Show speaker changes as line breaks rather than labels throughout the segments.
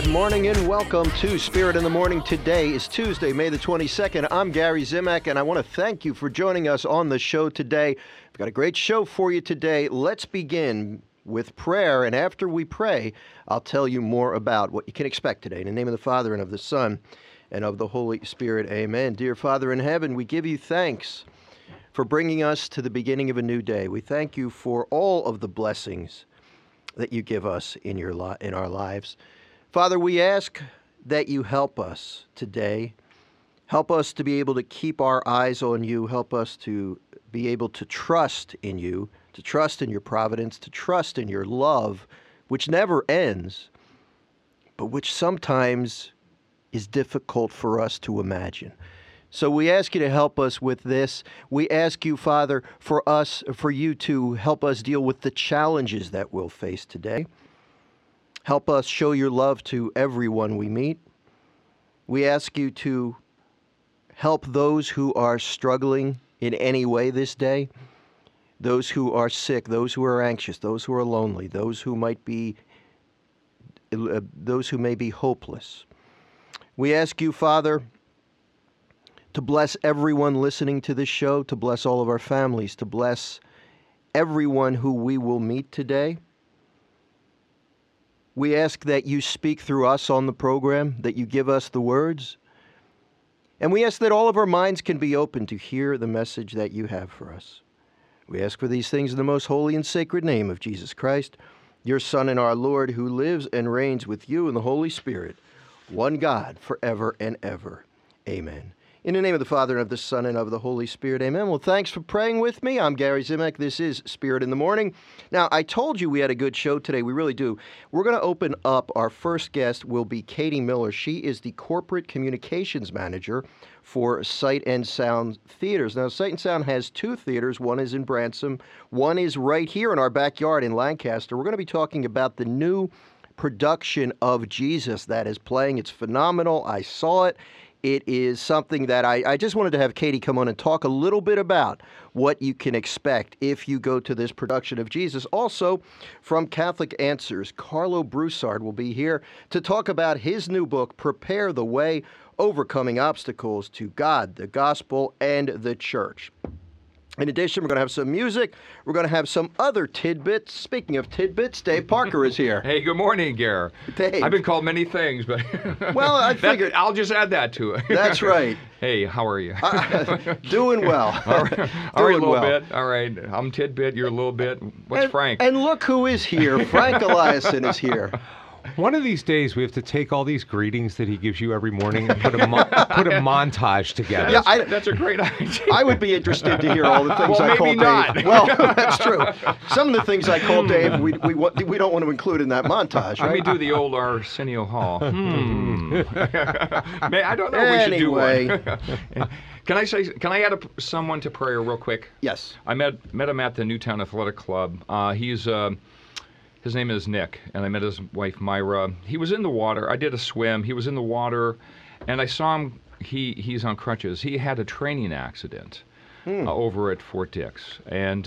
Good morning and welcome to Spirit in the Morning. Today is Tuesday, May the 22nd. I'm Gary Zimak, and I want to thank you for joining us on the show today. We've got a great show for you today. Let's begin with prayer, and after we pray, I'll tell you more about what you can expect today. In the name of the Father, and of the Son, and of the Holy Spirit, amen. Dear Father in heaven, we give you thanks for bringing us to the beginning of a new day. We thank you for all of the blessings that you give us in our lives. Father, we ask that you help us today. Help us to be able to keep our eyes on you. Help us to be able to trust in you, to trust in your providence, to trust in your love, which never ends, but which sometimes is difficult for us to imagine. So we ask you to help us with this. We ask you, Father, for you to help us deal with the challenges that we'll face today. Help us show your love to everyone we meet. We ask you to help those who are struggling in any way this day, those who are sick, those who are anxious, those who are lonely, those who may be hopeless. We ask you, Father, to bless everyone listening to this show, to bless all of our families, to bless everyone who we will meet today. We ask that you speak through us on the program, that you give us the words. And we ask that all of our minds can be open to hear the message that you have for us. We ask for these things in the most holy and sacred name of Jesus Christ, your Son and our Lord, who lives and reigns with you in the Holy Spirit, one God, forever and ever. Amen. In the name of the Father, and of the Son, and of the Holy Spirit, amen. Well, thanks for praying with me. I'm Gary Zimak. This is Spirit in the Morning. Now, I told you we had a good show today. We really do. We're going to open up. Our first guest will be Katie Miller. She is the Corporate Communications Manager for Sight and Sound Theaters. Now, Sight and Sound has two theaters. One is in Branson. One is right here in our backyard in Lancaster. We're going to be talking about the new production of Jesus that is playing. It's phenomenal. I saw it. It is something that I just wanted to have Katie come on and talk a little bit about what you can expect if you go to this production of Jesus. Also, from Catholic Answers, Carlo Broussard will be here to talk about his new book, Prepare the Way, Overcoming Obstacles to God, the Gospel, and the Church. In addition, we're going to have some music. We're going to have some other tidbits. Speaking of tidbits, Dave Parker is here.
Hey, good morning, Gare.
Dave.
I've been called many things, but
well, I figured
I'll just add that to it.
That's right.
Hey, how are you?
Doing well.
All right, a little bit. All right, I'm tidbit. You're a little bit. What's Frank?
And look who is here. Frank Eliason is here.
One of these days, we have to take all these greetings that he gives you every morning and put a montage together.
Yeah,
that's a great idea.
I would be interested to hear all the things I call Dave.
Not.
Well, that's true. Some of the things I call Dave, we don't want to include in that montage, right?
Let me do the old Arsenio Hall. I don't know.
Anyway.
We should do one. Can I add someone to prayer real quick?
Yes.
I met him at the Newtown Athletic Club. His name is Nick, and I met his wife, Myra. He was in the water. I did a swim. He was in the water, and I saw him. He's on crutches. He had a training accident over at Fort Dix, and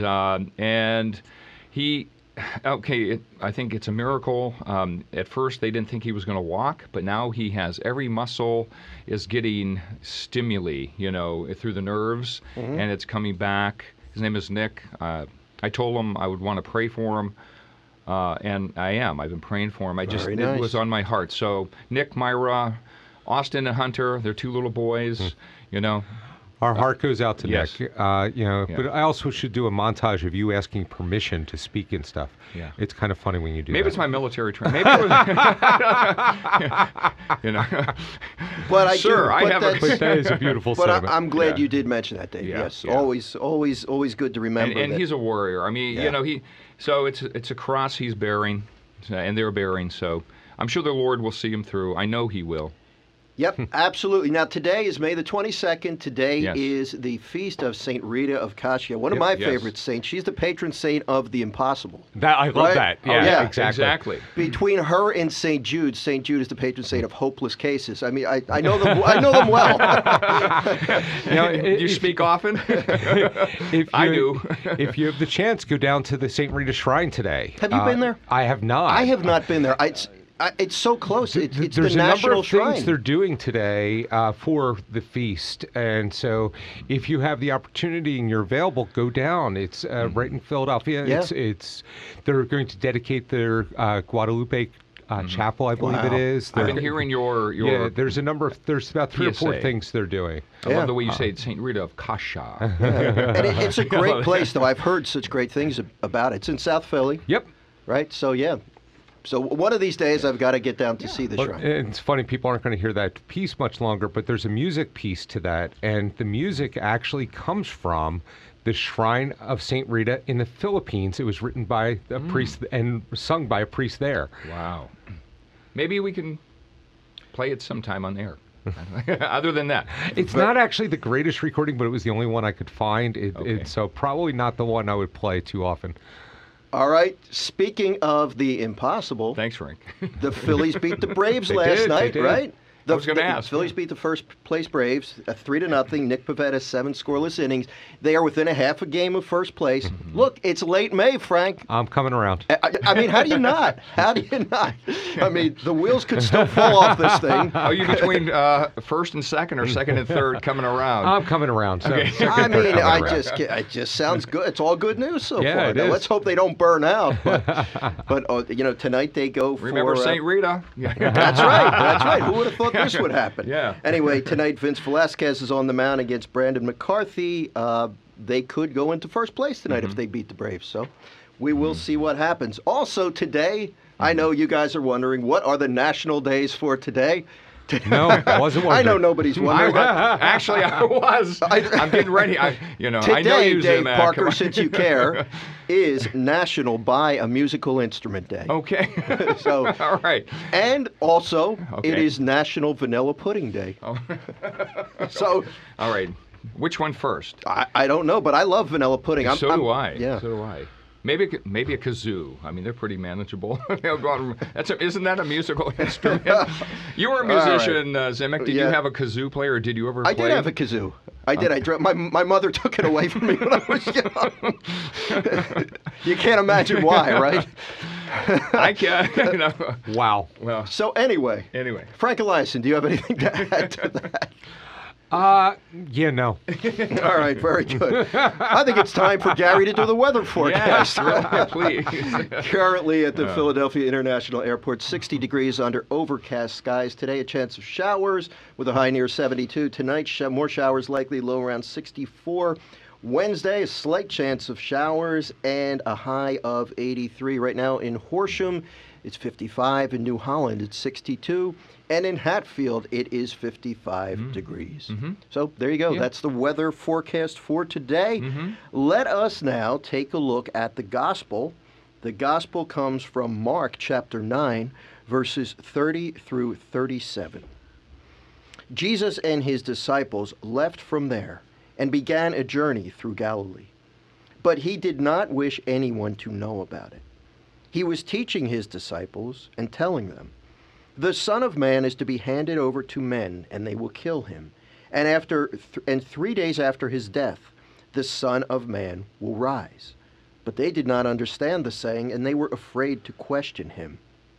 he. Okay, I think it's a miracle. At first, they didn't think he was going to walk, but now he has every muscle is getting stimuli, through the nerves, and it's coming back. His name is Nick. I told him I would want to pray for him. And I am. I've been praying for him. It was on my heart. So Nick, Myra, Austin, and Hunter, they're two little boys,
Our heart goes out to
yes.
Nick. But I also should do a montage of you asking permission to speak and stuff.
Yeah.
It's kind of funny when you do
Maybe
that.
it's my military training. Maybe
But I
sure,
do.
I have
But that is a beautiful
But
sentiment.
I'm glad you did mention that, Dave.
Yeah,
Yes.
yeah.
Always good to remember.
and
that.
he's a warrior. I mean, so it's a cross he's bearing, and they're bearing. So I'm sure the Lord will see him through. I know he will.
Yep, absolutely. Now, today is May the 22nd. Today
Yes.
is the feast of St. Rita of Cascia, one of my favorite saints. She's the patron saint of the impossible.
I love that. Yeah,
yeah,
exactly.
Between her and St. Jude is the patron saint of hopeless cases. I mean, I know them. I know them well.
Do you speak often? I do.
If you have the chance, go down to the St. Rita Shrine today.
Have you been there?
I have not.
I have not been there. It's so close. It's the
There's a number
national
of
shrine.
things they're doing today for the feast, and so if you have the opportunity and you're available, go down. It's right in Philadelphia.
Yeah.
It's they're going to dedicate their Guadalupe chapel, I believe
Wow.
it is.
I've been
They're-
hearing your
Yeah, there's about 3 or 4
PSA.
things they're doing.
I
Yeah.
love the way you say it, St. Rita of Kasha.
And it's a great place, though. I've heard such great things about it. It's in South Philly,
Yep.
right? So, yeah. So one of these days, I've got to get down to see the
But
shrine.
it's funny, people aren't going to hear that piece much longer, but there's a music piece to that, and the music actually comes from the Shrine of St. Rita in the Philippines. It was written by a priest and sung by a priest there.
Wow. Maybe we can play it sometime on air. Other than that.
It's not actually the greatest recording, but it was the only one I could find.
Okay.
So probably not the one I would play too often.
All right. Speaking of the impossible,
Thanks, Frank.
the Phillies beat the Braves
They
last
did, they
night,
did.
right?
I was gonna ask.
Phillies beat the first place Braves 3-0. Nick Pivetta 7 scoreless innings. They are within a half a game of first place. Look, it's late May, Frank.
I'm coming around.
I mean, how do you not? How do you not? I mean, the wheels could still fall off this thing.
Are you between first and second or second and third coming around?
I'm coming around. So
Okay.
I mean,
coming
I
around.
it just sounds good. It's all good news so
Yeah,
far.
it
Now,
is.
let's hope they don't burn out. But tonight they go for.
Remember St. Rita?
That's right. That's right. Who would have thought this would happen?
Yeah.
Anyway, tonight Vince Velasquez is on the mound against Brandon McCarthy. They could go into first place tonight if they beat the Braves. So we will see what happens. Also today, I know you guys are wondering, what are the national days for today?
No, I wasn't
I know
wondering.
nobody's wondering.
Actually, I was. I'm getting ready. I know
Today,
you,
Dave
Zim,
Parker,
come on.
since you care, is National Buy a Musical Instrument Day.
Okay.
So,
All right.
and also, it
Okay.
is National Vanilla Pudding Day. So,
All right. Which one first?
I don't know, but I love vanilla pudding.
So do I.
Yeah.
So do I. Maybe a kazoo. I mean, they're pretty manageable. Isn't that a musical instrument? You were a
All right.
musician, Zemek. Did you
Yeah.
have a kazoo player, or did you ever
I
play?
did have a kazoo. I did. My mother took it away from me when I was young. You can't imagine why, right?
I can't.
Wow.
Well,
So anyway, Frank Eliason, do you have anything to add to that?
Yeah, no.
All right, very good. I think it's time for Gary to do the weather forecast.
yeah, please.
Currently at the Philadelphia International Airport, 60 degrees under overcast skies. Today, a chance of showers with a high near 72. Tonight, more showers likely, low around 64. Wednesday, a slight chance of showers and a high of 83. Right now in Horsham, it's 55. In New Holland, it's 62. And in Hatfield, it is 55 degrees. So there you go.
Yeah.
That's the weather forecast for today. Let us now take a look at the gospel. The gospel comes from Mark chapter 9, verses 30 through 37. Jesus and his disciples left from there and began a journey through Galilee. But he did not wish anyone to know about it. He was teaching his disciples and telling them, "The Son of Man is to be handed over to men, and they will kill him. And 3 days after his death, the Son of Man will rise." But they did not understand the saying, and they were afraid to question him.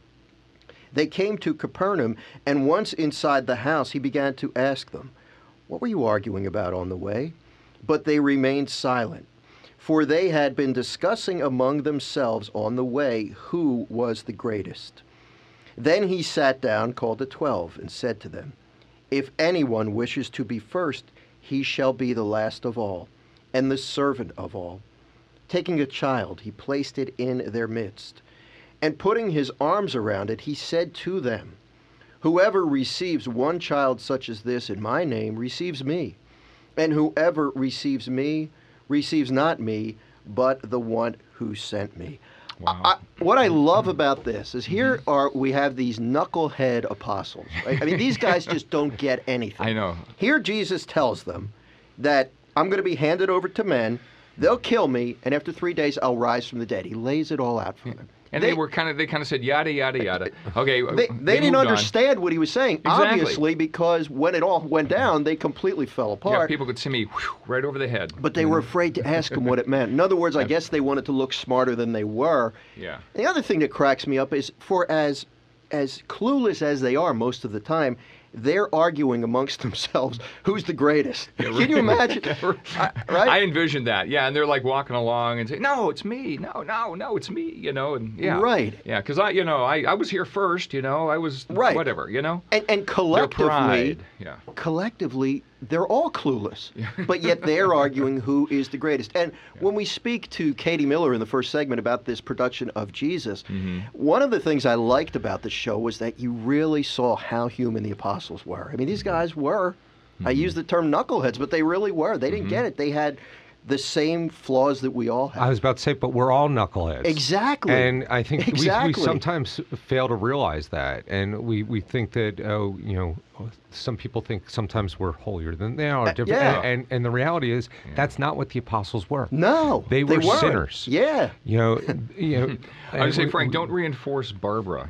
They came to Capernaum, and once inside the house, he began to ask them, "What were you arguing about on the way?" But they remained silent, for they had been discussing among themselves on the way who was the greatest. Then he sat down, called the 12, and said to them, "If anyone wishes to be first, he shall be the last of all, and the servant of all." Taking a child, he placed it in their midst. And putting his arms around it, he said to them, "Whoever receives one child such as this in my name receives me. And whoever receives me receives not me, but the one who sent me."
Wow.
What I love about this is we have these knucklehead apostles. Right? I mean, these guys just don't get anything.
I know.
Here Jesus tells them that I'm going to be handed over to men, they'll kill me, and after 3 days I'll rise from the dead. He lays it all out for them.
And they kind of said yada yada yada. Okay.
They didn't
moved on.
understand what he was saying,
Exactly.
obviously, because when it all went down, they completely fell
Yeah,
apart.
people could see me right over the head.
But they were afraid to ask him what it meant. In other words, I guess they wanted to look smarter than they were.
Yeah.
The other thing that cracks me up is for as as clueless as they are most of the time, they're arguing amongst themselves who's the greatest. Can you imagine? Right?
I envisioned that. Yeah, and they're like walking along and saying, "No, it's me. No, it's me." You know, and yeah,
right.
Yeah, because I was here first. You know, I was
right.
Whatever. You know,
and collectively, they're all clueless, but yet they're arguing who is the greatest. And when we speak to Katie Miller in the first segment about this production of Jesus, one of the things I liked about the show was that you really saw how human the apostles were. I mean, these guys were, I use the term knuckleheads, but they really were. They didn't get it. They had the same flaws that we all have.
I was about to say, but we're all knuckleheads.
Exactly.
And I think we sometimes fail to realize that. And we think that, some people think sometimes we're holier than they are. Different.
Yeah.
And the reality is, that's not what the apostles were.
No.
They were
weren't.
Sinners.
Yeah.
I would say, Frank, don't reinforce Barbara.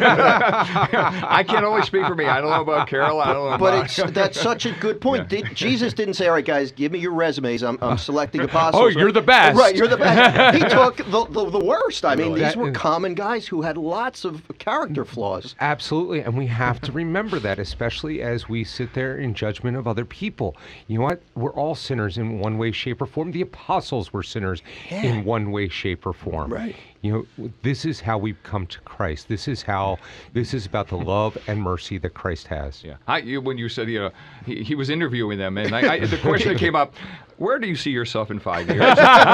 I can only speak for me. I don't know about Carol. I don't know
But that's such a good point. Jesus didn't say, all right, guys, give me your resumes. I'm selecting apostles.
Oh, you're the best.
Right, you're the best. He took the worst. I mean, these were common guys who had lots of character flaws.
Absolutely, and we have to remember that, especially as we sit there in judgment of other people. You know what? We're all sinners in one way, shape, or form. The apostles were sinners in one way, shape, or form.
Right.
This is how we've come to Christ. This is about the love and mercy that Christ has.
Yeah. When you said he was interviewing them, and the question that came up, where do you see yourself in 5 years?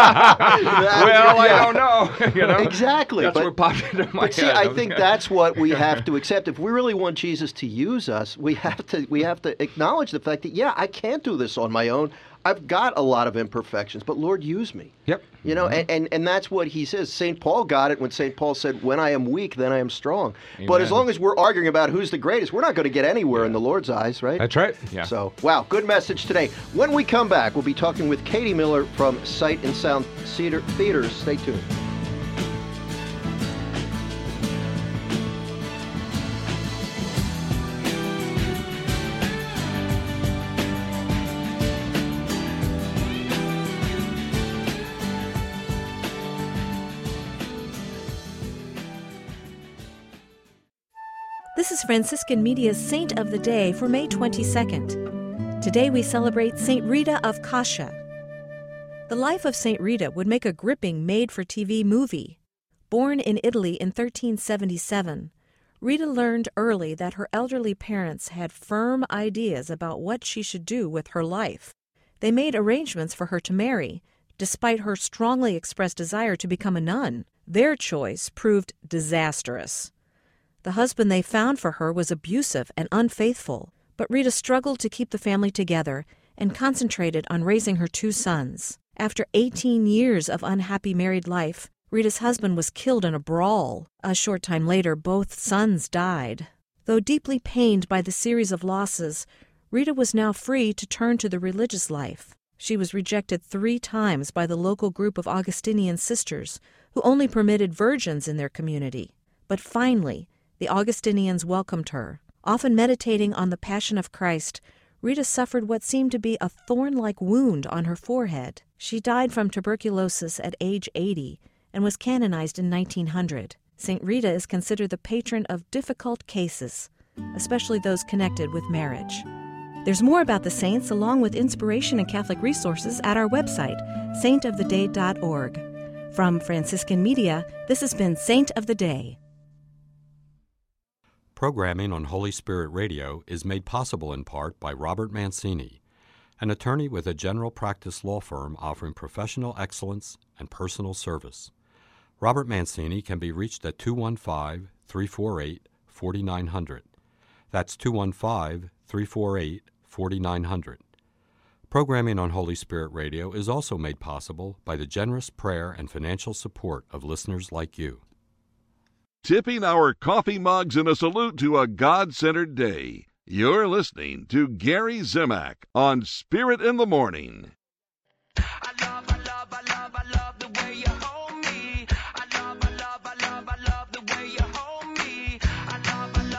I don't know.
Exactly.
That's what popped into my head.
See, I think that's what we have to accept. If we really want Jesus to use us, we have to acknowledge the fact that, I can't do this on my own. I've got a lot of imperfections, but Lord, use me.
Yep.
And that's what he says. St. Paul got it when St. Paul said, when I am weak, then I am strong.
Amen.
But as long as we're arguing about who's the greatest, we're not going to get anywhere in the Lord's eyes, right?
That's right.
Yeah.
So, wow, good message today. When we come back, we'll be talking with Katie Miller from Sight and Sound Theaters. Stay tuned.
This is Franciscan Media's Saint of the Day for May 22nd. Today we celebrate Saint Rita of Cascia. The life of Saint Rita would make a gripping made-for-TV movie. Born in Italy in 1377, Rita learned early that her elderly parents had firm ideas about what she should do with her life. They made arrangements for her to marry, despite her strongly expressed desire to become a nun. Their choice proved disastrous. The husband they found for her was abusive and unfaithful, but Rita struggled to keep the family together and concentrated on raising her 2 sons. After 18 years of unhappy married life, Rita's husband was killed in a brawl. A short time later, both sons died. Though deeply pained by the series of losses, Rita was now free to turn to the religious life. She was rejected 3 times by the local group of Augustinian sisters, who only permitted virgins in their community. But finally, the Augustinians welcomed her. Often meditating on the Passion of Christ, Rita suffered what seemed to be a thorn-like wound on her forehead. She died from tuberculosis at age 80 and was canonized in 1900. St. Rita is considered the patron of difficult cases, especially those connected with marriage. There's more about the saints along with inspiration and Catholic resources at our website, saintoftheday.org. From Franciscan Media, this has been Saint of the Day.
Programming on Holy Spirit Radio is made possible in part by Robert Mancini, an attorney with a general practice law firm offering professional excellence and personal service. Robert Mancini can be reached at 215-348-4900. That's 215-348-4900. Programming on Holy Spirit Radio is also made possible by the generous prayer and financial support of listeners like you.
Tipping our coffee mugs in a salute to a God-centered day. You're listening to Gary Zimak on Spirit in the Morning.
I love the way you hold me. I love the way you hold me. I love the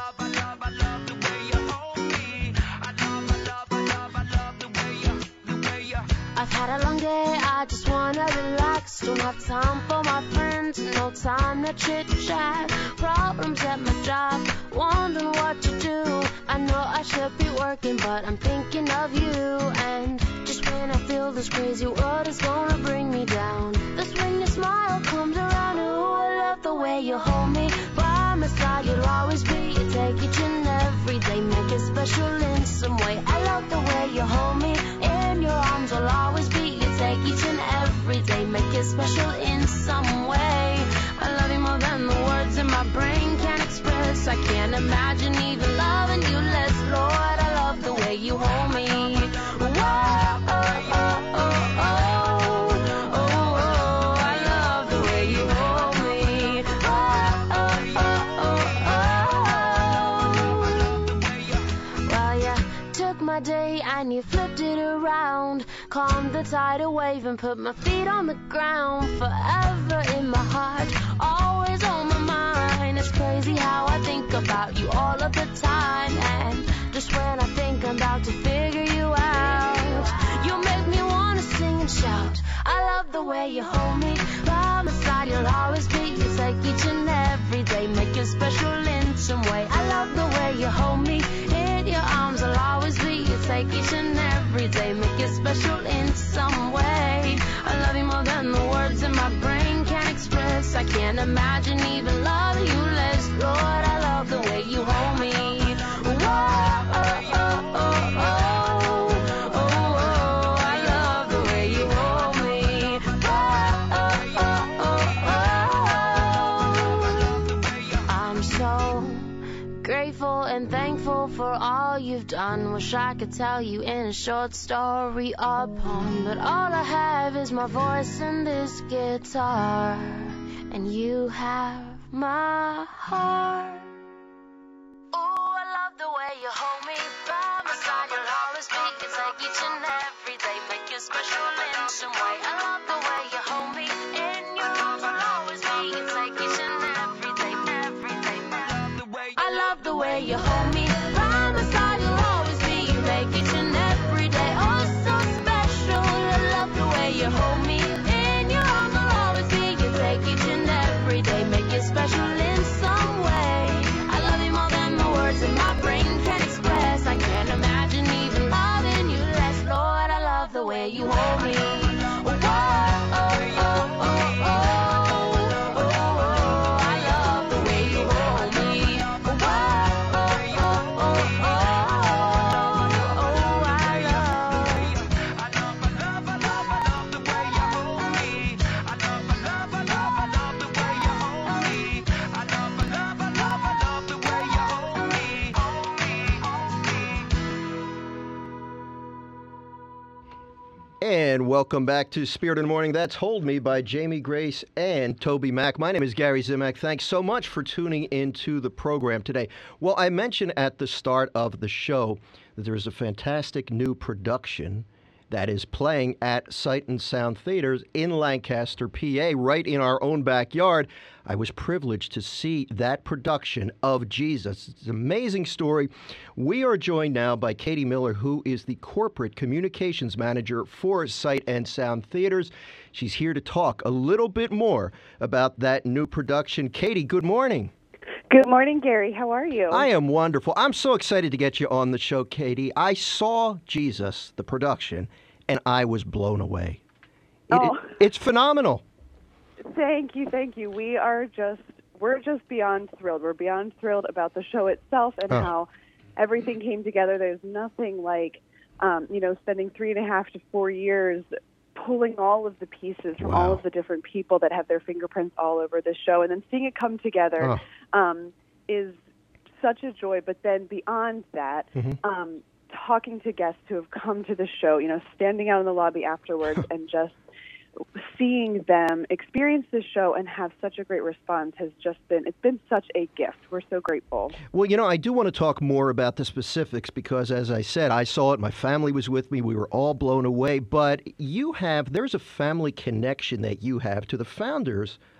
way you hold me. I love the way you.
I've had a long day, I just wanna relax. Don't have time for my friends, no time to chit chat. Problems at my job, wondering what to do. I know I should be working, but I'm thinking of you. And just when I feel this crazy world is gonna bring me down, that's when your smile comes around. Ooh, I love the way you hold me. By my side you'll always be. You take each and every day, make it special in some way. I love the way you hold me. In your arms I'll always be. You take each and every day, make it special in some way. I love you more than the words in my brain can express. I can't imagine even loving you less. Lord, I love the way you hold me. Whoa, oh, oh, oh, oh, oh, oh, I love the way you hold me. Oh, oh, oh, oh, oh. Well, you took my day and you flipped it around. Calmed the tidal wave and put my feet on the ground. Forever in my heart, always on my mind. It's crazy how I think about you all of the time. And just when I think I'm about to figure you out, you make me wanna sing and shout. I love the way you hold me. By my side you'll always be. You take each and every day, make it special in some way. I love the way you hold me. In your arms I'll always be. You take each and every day, make it special in some way. I love you more than the words in my brain can express. I can't imagine even loving you less. Lord, I love the way you hold me. Whoa, oh, oh, oh, oh, oh, oh, I love the way you hold me. Whoa, oh, oh, oh, oh. I'm so grateful and thankful for all you've done. Wish I could tell you in a short story or poem, but all I have is my voice and this guitar, and you have my heart. Ooh, I love the way you hold me. By my side you'll always be. You take each and every day, make it special in some way. I love the way you hold me. In your arms I'll always be. You take each and every day, every day. I love the way you hold me. By my side you'll always be. You make each and every day oh so special. I love the way you hold me. In your arms I'll always be. You take each and every day, make it special in some way. I love you more than the words in my brain can express. I can't imagine even loving you less. Lord, I love the way you hold me. Whoa, oh, oh, oh, oh, oh, oh, I love the way you hold me. Whoa, oh, oh, oh, oh, oh, I love the way you hold me. I love the way you hold me. I love the way you hold me.
And welcome back to Spirit in the Morning. That's Hold Me by Jamie Grace and Toby Mac. My name is Gary Zimak. Thanks so much for tuning into the program today. Well, I mentioned at the start of the show that there is a fantastic new production that is playing at Sight and Sound Theaters in Lancaster, PA, right in our own backyard. I was privileged to see that production of Jesus. It's an amazing story. We are joined now by Katie Miller, who is the Corporate Communications Manager for Sight and Sound Theaters. She's here to talk a little bit more about that new production. Katie, good morning.
Good morning, Gary. How are you?
I am wonderful. I'm so excited to get you on the show, Katie. I saw Jesus, the production, and I was blown away. It's phenomenal.
Thank you. We're just beyond thrilled. We're beyond thrilled about the show itself and how everything came together. There's nothing like, spending 3.5 to 4 years pulling all of the pieces from all of the different people that have their fingerprints all over the show, and then seeing it come together is such a joy. But then beyond that, talking to guests who have come to the show, standing out in the lobby afterwards and just seeing them experience this show and have such a great response it's been such a gift. We're so grateful.
Well, I do want to talk more about the specifics because, as I said, I saw it. My family was with me. We were all blown away. But there's a family connection that you have to the founders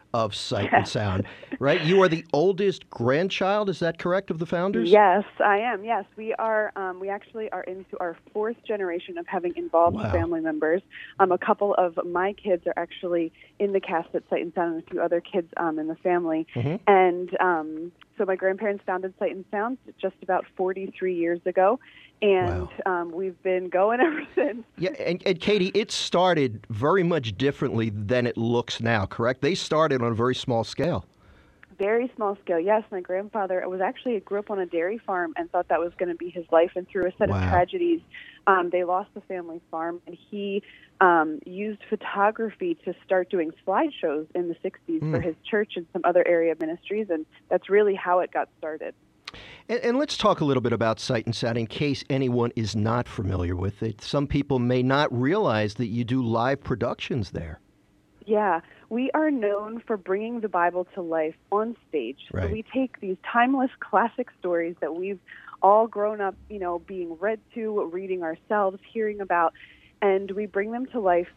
of Sight and Sound, right? You are the oldest grandchild, is that correct, of the founders?
Yes, I am. Yes, we are. We actually are into our fourth generation of having involved
Wow.
family members. A couple of my kids are actually in the cast at Sight and Sound, and a few other kids in the family. And so my grandparents founded Sight and Sound just about 43 years ago, and we've been going ever since.
Yeah, and Katie, it started very much differently than it looks now, correct? They started on a very small scale.
Very small scale, yes. My grandfather grew up on a dairy farm and thought that was going to be his life. And through a set of tragedies, they lost the family farm, and he used photography to start doing slideshows in the 60s for his church and some other area ministries, and that's really how it got started.
And let's talk a little bit about Sight and Sound in case anyone is not familiar with it. Some people may not realize that you do live productions there.
Yeah, we are known for bringing the Bible to life on stage.
Right.
So we take these timeless classic stories that we've all grown up, being read to, reading ourselves, hearing about, and we bring them to life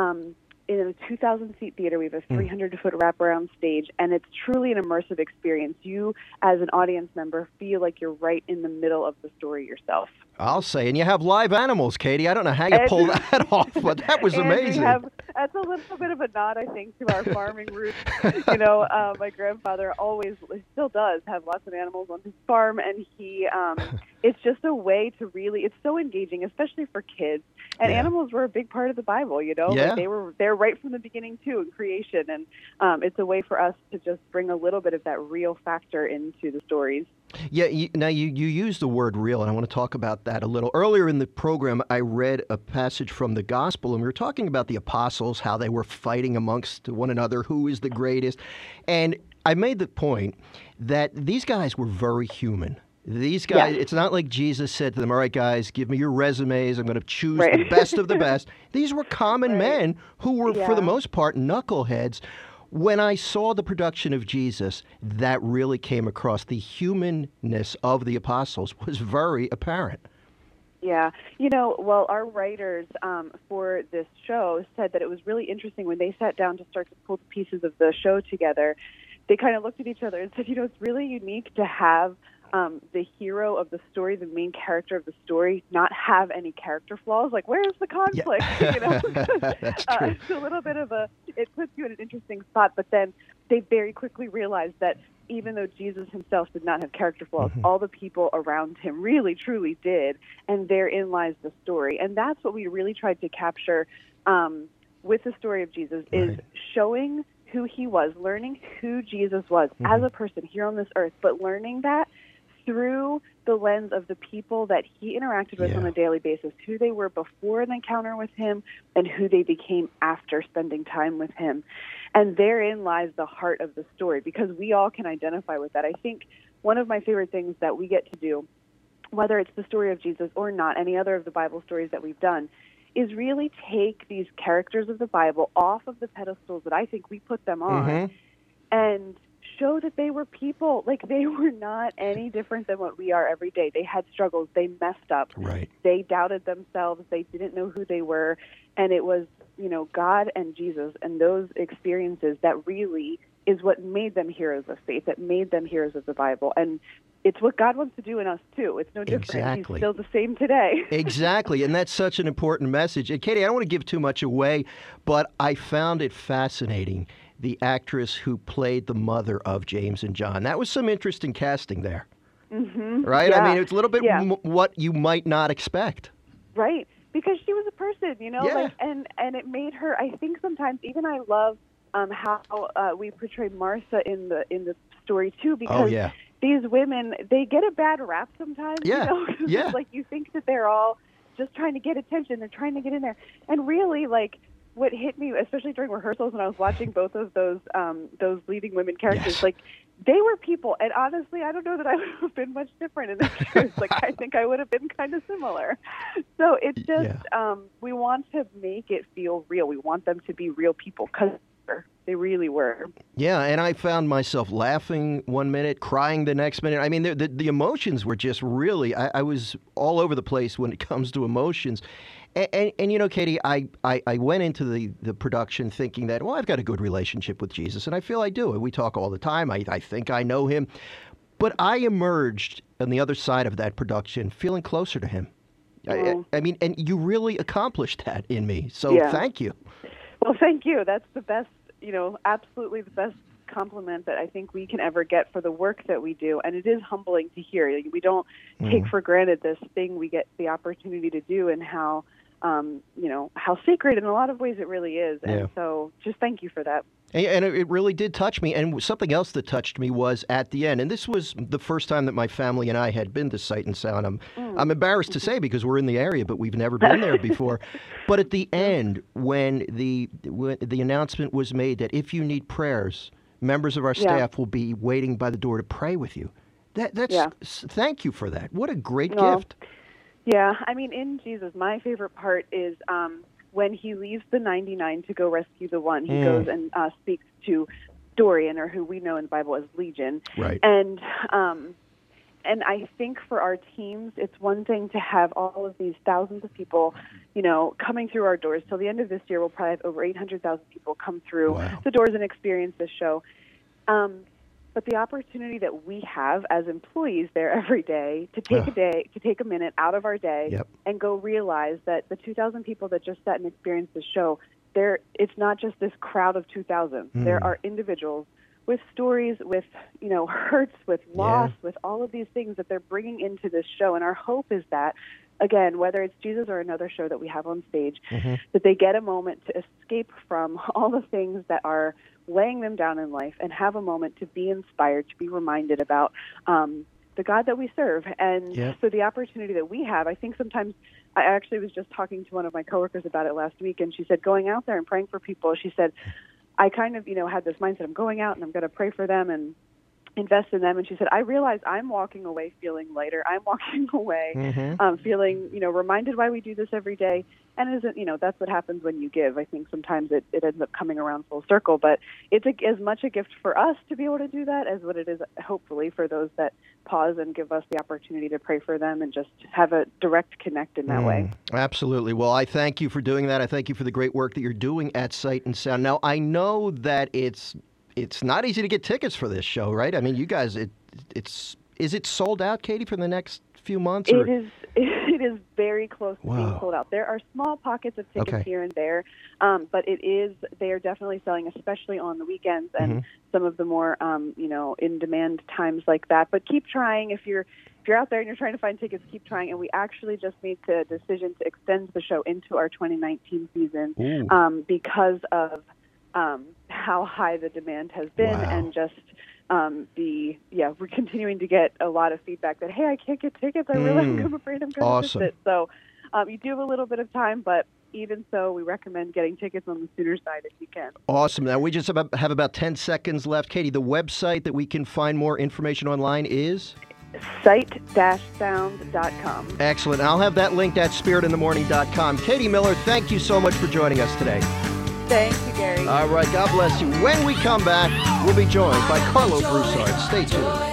in a 2,000-seat theater. We have a 300-foot wraparound stage, and it's truly an immersive experience. You, as an audience member, feel like you're right in the middle of the story yourself.
I'll say, and you have live animals, Katie. I don't know how you pull that off, but that was amazing.
That's a little bit of a nod, I think, to our farming roots. My grandfather still does have lots of animals on his farm, and he, it's just a way to it's so engaging, especially for kids. And animals were a big part of the Bible,
Yeah.
Like they're right from the beginning too in creation, and it's a way for us to just bring a little bit of that real factor into the stories.
Yeah, you use the word real, and I want to talk about that a little. Earlier in the program, I read a passage from the Gospel, and we were talking about the apostles, how they were fighting amongst one another, who is the greatest. And I made the point that these guys were very human. These guys, It's not like Jesus said to them, all right, guys, give me your resumes. I'm going to choose the best of the best. These were common men who were, for the most part, knuckleheads. When I saw the production of Jesus, that really came across. The humanness of the apostles was very apparent.
Yeah. Our writers for this show said that it was really interesting when they sat down to start to pull the pieces of the show together. They kind of looked at each other and said, it's really unique to have the hero of the story, the main character of the story, not have any character flaws. Like, where's the conflict?
That's true.
It's a little bit of it puts you in an interesting spot, but then they very quickly realized that even though Jesus himself did not have character flaws, all the people around him really, truly did, and therein lies the story. And that's what we really tried to capture with the story of Jesus, is showing who he was, learning who Jesus was as a person here on this earth, but learning that through the lens of the people that he interacted with on a daily basis, who they were before an encounter with him and who they became after spending time with him. And therein lies the heart of the story, because we all can identify with that. I think one of my favorite things that we get to do, whether it's the story of Jesus or not, any other of the Bible stories that we've done, is really take these characters of the Bible off of the pedestals that I think we put them on and show that they were people. Like, they were not any different than what we are every day. They had struggles. They messed up.
Right.
They doubted themselves. They didn't know who they were. And it was, God and Jesus and those experiences that really is what made them heroes of faith, that made them heroes of the Bible. And it's what God wants to do in us, too. It's no different.
Exactly.
He's still the same today.
Exactly, and that's such an important message. And Katie, I don't want to give too much away, but I found it fascinating, the actress who played the mother of James and John. That was some interesting casting there, right?
Yeah.
I mean, it's a little bit what you might not expect.
Right, because she was a person,
Yeah.
and it made her, I think sometimes, even I love how we portray Martha in the story, too, because these women, they get a bad rap sometimes.
Yeah.
It's like you think that they're all just trying to get attention. They're trying to get in there. And really, like, what hit me, especially during rehearsals when I was watching both of those leading women characters, like, they were people. And honestly, I don't know that I would have been much different in their shoes. Like, I think I would have been kind of similar. So it's just, we want to make it feel real. We want them to be real people, because were. They really were.
Yeah, and I found myself laughing one minute, crying the next minute. I mean, the emotions were just really, I was all over the place when it comes to emotions. And you know, Katie, I went into the production thinking that, well, I've got a good relationship with Jesus, and I feel I do. We talk all the time. I think I know him. But I emerged on the other side of that production feeling closer to him. I mean, and you really accomplished that in me. So thank you.
Well, thank you. That's the best, absolutely the best compliment that I think we can ever get for the work that we do. And it is humbling to hear. We don't take for granted this thing we get the opportunity to do, and how, how sacred in a lot of ways it really is. And so just thank you for that.
And it really did touch me. And something else that touched me was at the end, and this was the first time that my family and I had been to Sight and Sound. I'm embarrassed to say because we're in the area, but we've never been there before. But at the end, when the announcement was made that if you need prayers, members of our staff will be waiting by the door to pray with you. Thank you for that. What a great gift.
Yeah, I mean, in Jesus, my favorite part is when he leaves the 99 to go rescue the one. He goes and speaks to Dorian, or who we know in the Bible as Legion.
Right.
And I think for our teams, it's one thing to have all of these thousands of people, coming through our doors. Till the end of this year, we'll probably have over 800,000 people come through the doors and experience this show. But the opportunity that we have as employees there every day to take a minute out of our day and go realize that the 2,000 people that just sat and experienced the show, it's not just this crowd of 2,000. There are individuals with stories, with hurts, with loss, with all of these things that they're bringing into this show. And our hope is that, again, whether it's Jesus or another show that we have on stage, that they get a moment to escape from all the things that are weighing them down in life and have a moment to be inspired, to be reminded about the God that we serve. And so the opportunity that we have, I think sometimes, I actually was just talking to one of my coworkers about it last week, and she said, going out there and praying for people, she said, I kind of, had this mindset, I'm going out and I'm going to pray for them and invest in them. And she said, I realize I'm walking away feeling lighter. I'm walking away feeling, reminded why we do this every day. And isn't, that's what happens when you give. I think sometimes it ends up coming around full circle, but it's as much a gift for us to be able to do that as what it is, hopefully, for those that pause and give us the opportunity to pray for them and just have a direct connect in that way.
Absolutely. Well, I thank you for doing that. I thank you for the great work that you're doing at Sight and Sound. Now, I know that it's not easy to get tickets for this show, right? I mean, you guys, is it sold out, Katie, for the next few months? Or?
It is very close to being sold out. There are small pockets of tickets here and there, but they are definitely selling, especially on the weekends and some of the more, in-demand times like that. But keep trying. If you're out there and you're trying to find tickets, keep trying. And we actually just made the decision to extend the show into our 2019 season because of how high the demand has been, and just we're continuing to get a lot of feedback that, hey, I can't get tickets. I'm afraid I'm going to miss it. So you do have a little bit of time, but even so, we recommend getting tickets on the sooner side if you can. Awesome.
Now, we just have about 10 seconds left. Katie, the website that we can find more information online is?
sight-sound.com.
Excellent. I'll have that linked at spiritinthemorning.com. Katie Miller, thank you so much for joining us today.
Thank you, Gary.
All right, God bless you. When we come back, we'll be joined by Carlo Broussard. Stay tuned.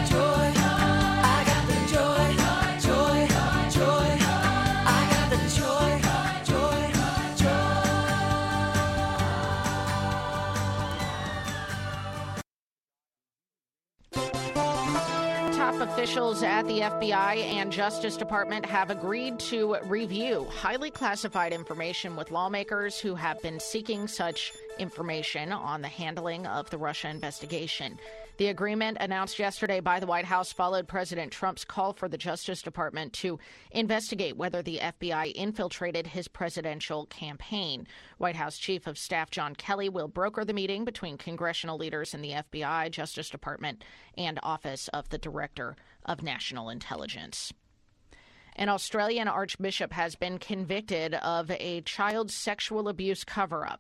Officials at the FBI and Justice Department have agreed to review highly classified information with lawmakers who have been seeking such information on the handling of the Russia investigation. The agreement announced yesterday by the White House followed President Trump's call for the Justice Department to investigate whether the FBI infiltrated his presidential campaign. White House Chief of Staff John Kelly will broker the meeting between congressional leaders in the FBI, Justice Department, and Office of the Director of National Intelligence. An Australian archbishop has been convicted of a child sexual abuse cover-up.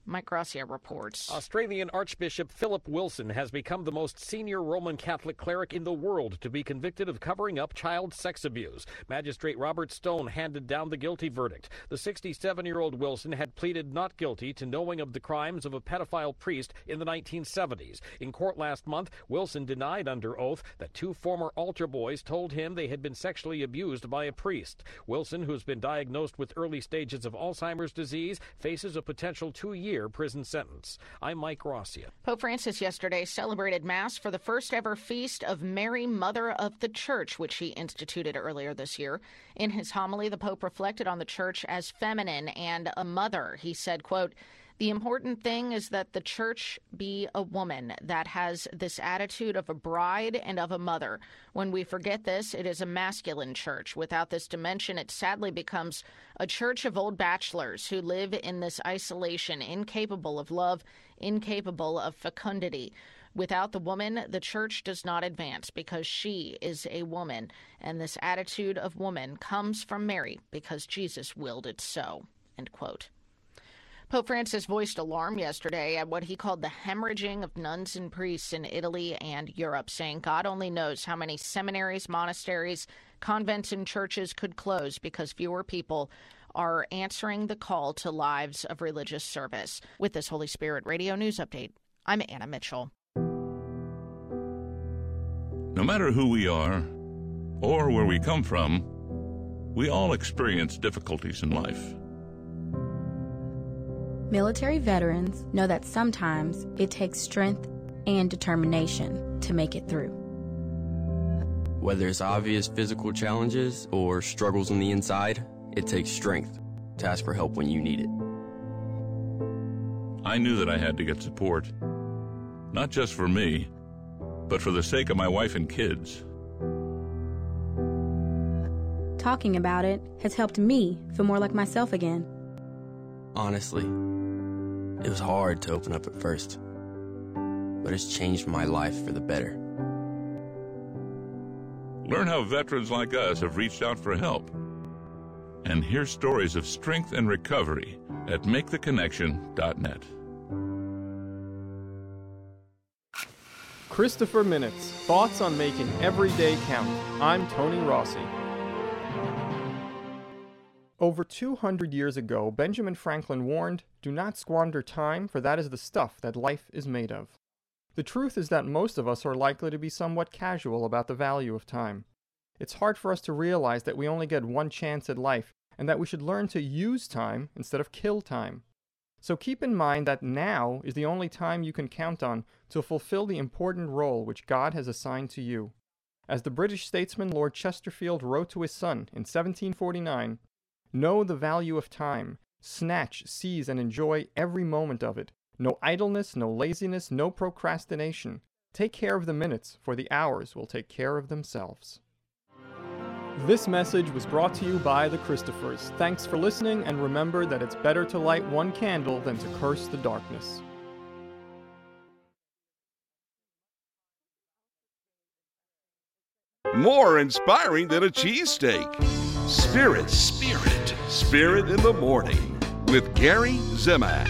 Mike Gracia reports.
Australian Archbishop Philip Wilson has become the most senior Roman Catholic cleric in the world to be convicted of covering up child sex abuse. Magistrate Robert Stone handed down the guilty verdict. The 67-year-old Wilson had pleaded not guilty to knowing of the crimes of a pedophile priest in the 1970s. In court last month, Wilson denied under oath that 2 former altar boys told him they had been sexually abused by a priest. Wilson, who's been diagnosed with early stages of Alzheimer's disease, faces a potential 2-year prison sentence. I'm Mike Gracia.
Pope Francis yesterday celebrated Mass for the first ever feast of Mary, Mother of the Church, which he instituted earlier this year. In his homily, the Pope reflected on the Church as feminine and a mother. He said, quote, "The important thing is that the Church be a woman that has this attitude of a bride and of a mother. When we forget this, it is a masculine church. Without this dimension, it sadly becomes a church of old bachelors who live in this isolation, incapable of love, incapable of fecundity. Without the woman, the Church does not advance because she is a woman. And this attitude of woman comes from Mary because Jesus willed it so." End quote. Pope Francis voiced alarm yesterday at what he called the hemorrhaging of nuns and priests in Italy and Europe, saying God only knows how many seminaries, monasteries, convents, and churches could close because fewer people are answering the call to lives of religious service. With this Holy Spirit Radio News Update, I'm Anna Mitchell.
No matter who we are or where we come from, we all experience difficulties in life.
Military veterans know that sometimes it takes strength and determination to make it through.
Whether it's obvious physical challenges or struggles on the inside, it takes strength to ask for help when you need it.
I knew that I had to get support, not just for me, but for the sake of my wife and kids.
Talking about it has helped me feel more like myself again.
Honestly, it was hard to open up at first, but it's changed my life for the better.
Learn how veterans like us have reached out for help. And hear stories of strength and recovery at MakeTheConnection.net.
Christopher Minutes, thoughts on making every day count. I'm Tony Rossi. Over 200 years ago, Benjamin Franklin warned, "Do not squander time, for that is the stuff that life is made of." The truth is that most of us are likely to be somewhat casual about the value of time. It's hard for us to realize that we only get one chance at life, and that we should learn to use time instead of kill time. So keep in mind that now is the only time you can count on to fulfill the important role which God has assigned to you. As the British statesman Lord Chesterfield wrote to his son in 1749, "Know the value of time. Snatch, seize, and enjoy every moment of it. No idleness, no laziness, no procrastination. Take care of the minutes, for the hours will take care of themselves." This message was brought to you by the Christophers. Thanks for listening, and remember that it's better to light one candle than to curse the darkness.
More inspiring than a cheesesteak. Spirit in the Morning with Gary Zimak.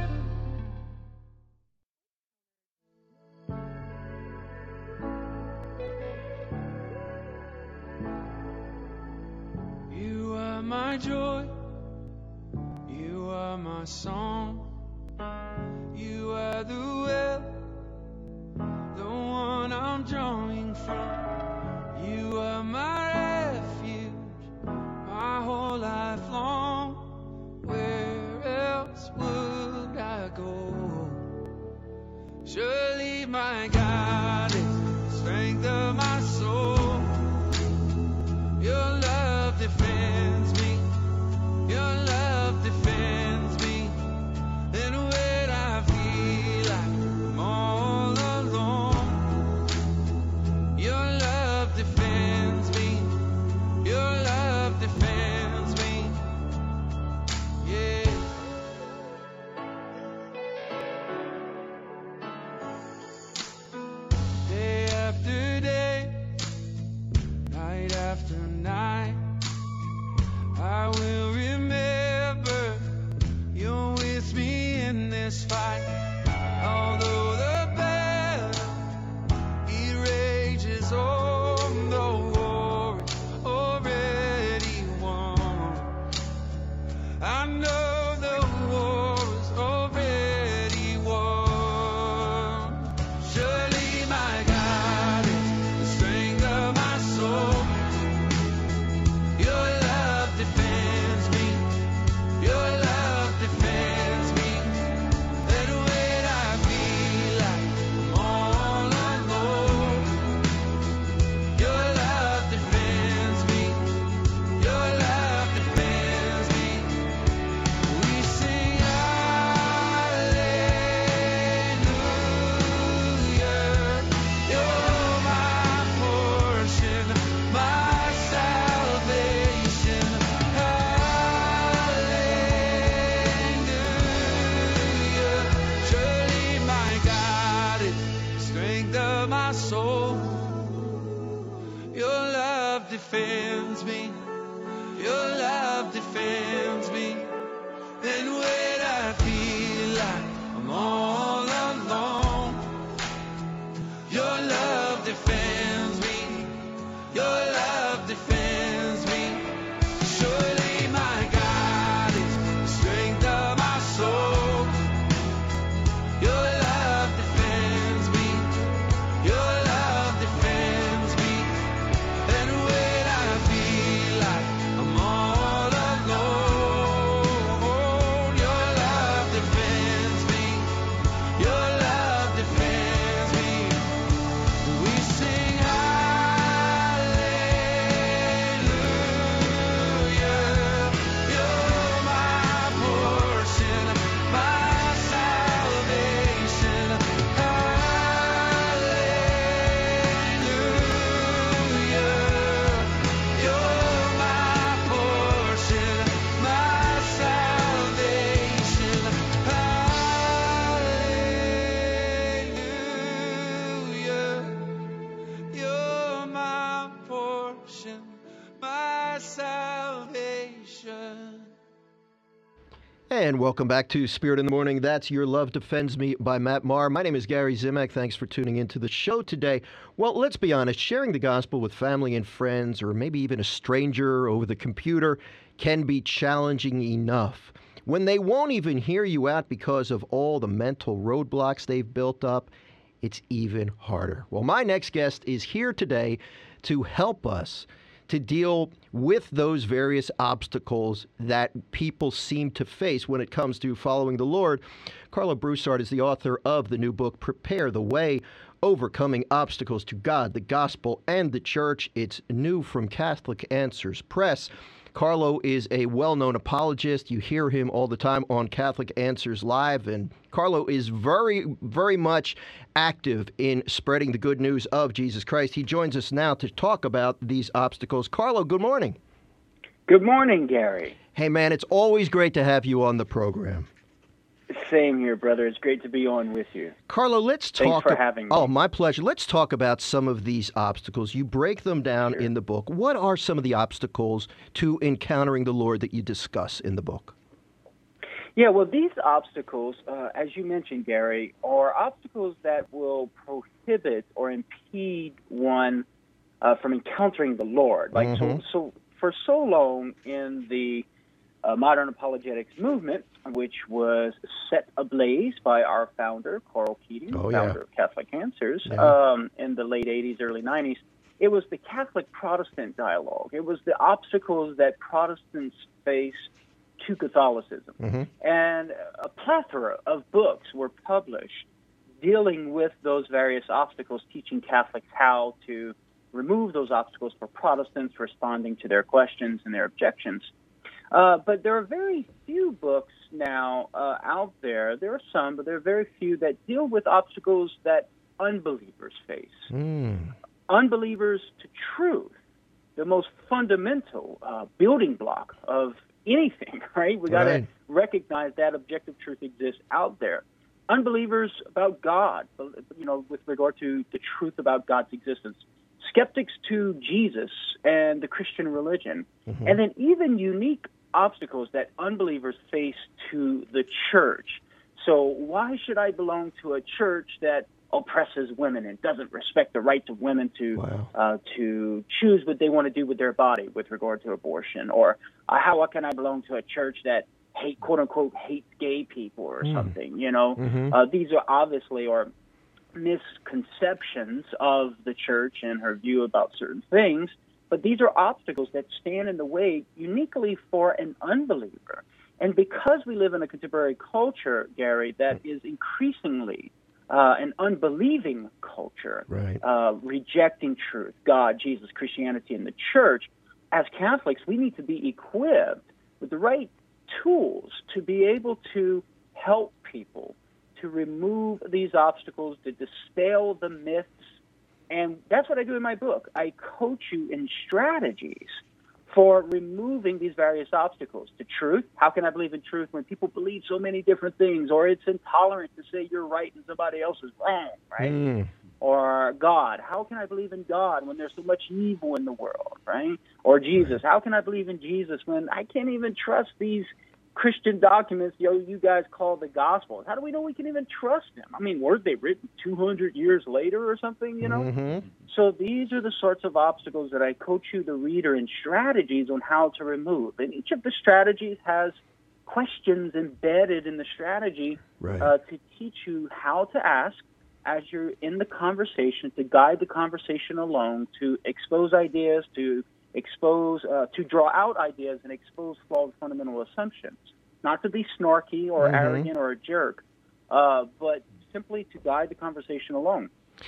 You are my joy, you are my song, you are the well, the one I'm drawing from. You are my refuge, my whole life long. Where else would I go? Surely my God is the strength of my soul. Your love defends me, your love defends me. And when I feel like I'm all alone, your love defends me. I know the war is already won. Surely my God is the strength of my soul. Your love defends me. Your love defends me. And when I feel like I'm all alone, your love defends me. Your love defends me. We sing hallelujah. You're my portion, my salvation. Hallelujah. Surely my God is the strength of my soul. Your love defends me. Your love defends me. And when I feel like I'm all alone, your love defends me. Your love defends me. Surely my God is the strength of my soul. Your love defends me. Your love defends me. And when I feel like I'm all alone, your love defends me. Your love defends me. We sing hallelujah. You're my portion, my salvation. Hallelujah. You're my portion, my salvation. Hallelujah. You're my portion, my salvation.
And welcome back to Spirit in the Morning. That's Your Love Defends Me by Matt Maher. My name is Gary Zimak. Thanks for tuning into the show today. Well, let's be honest, sharing the gospel with family and friends, or maybe even a stranger over the computer, can be challenging enough. When they won't even hear you out because of all the mental roadblocks they've built up, it's even harder. Well, my next guest is here today to help us to deal with those various obstacles that people seem to face when it comes to following the Lord. Karlo Broussard is the author of the new book, Prepare the Way, Overcoming Obstacles to God, the Gospel, and the Church. It's new from Catholic Answers Press. Karlo is a well-known apologist. You hear him all the time on Catholic Answers Live, and Karlo is very, very much active in spreading the good news of Jesus Christ. He joins us now to talk about these obstacles. Karlo, good morning.
Good morning, Gary.
Hey, man, it's always great to have you on the program.
Same here, brother. It's great to be on with you.
Karlo, let's talk.
Thanks for having me.
Oh, my pleasure. Let's talk about some of these obstacles. You break them down in the book. What are some of the obstacles to encountering the Lord that you discuss in the book?
Yeah, well, these obstacles, as you mentioned, Gary, are obstacles that will prohibit or impede one from encountering the Lord. Like so for so long in the modern apologetics movement, which was set ablaze by our founder, Carl Keating, founder of Catholic Answers, in the late 80s, early 90s, it was the Catholic-Protestant dialogue. It was the obstacles that Protestants face to Catholicism. And a plethora of books were published dealing with those various obstacles, teaching Catholics how to remove those obstacles for Protestants, responding to their questions and their objections. But there are very few books now out there. There are some, but there are very few that deal with obstacles that unbelievers face. Unbelievers to truth, the most fundamental building block of anything, right? We got to recognize that objective truth exists out there. Unbelievers about God, you know, with regard to the truth about God's existence. Skeptics to Jesus and the Christian religion. And then even unique obstacles that unbelievers face to the church. So why should I belong to a church that oppresses women and doesn't respect the rights of women to choose what they want to do with their body with regard to abortion, or how can I belong to a church that quote unquote hates gay people or something, you know? These are obviously misconceptions of the church and her view about certain things, but these are obstacles that stand in the way uniquely for an unbeliever. And because we live in a contemporary culture, Gary, that is increasingly an unbelieving culture, rejecting truth, God, Jesus, Christianity, and the church, as Catholics, we need to be equipped with the right tools to be able to help people, to remove these obstacles, to dispel the myths. And that's what I do in my book. I coach you in strategies for removing these various obstacles to truth. How can I believe in truth when people believe so many different things? Or it's intolerant to say you're right and somebody else is wrong, right? Or God. How can I believe in God when there's so much evil in the world, right? Or Jesus. How can I believe in Jesus when I can't even trust these Christian documents you guys call the Gospels? How do we know we can even trust them? I mean, weren't they written 200 years later or something, you know? So these are the sorts of obstacles that I coach you, the reader, in strategies on how to remove. And each of the strategies has questions embedded in the strategy to teach you how to ask as you're in the conversation, to guide the conversation along, to expose ideas, to draw out ideas and expose flawed fundamental assumptions. Not to be snarky or arrogant or a jerk, but simply to guide the conversation along.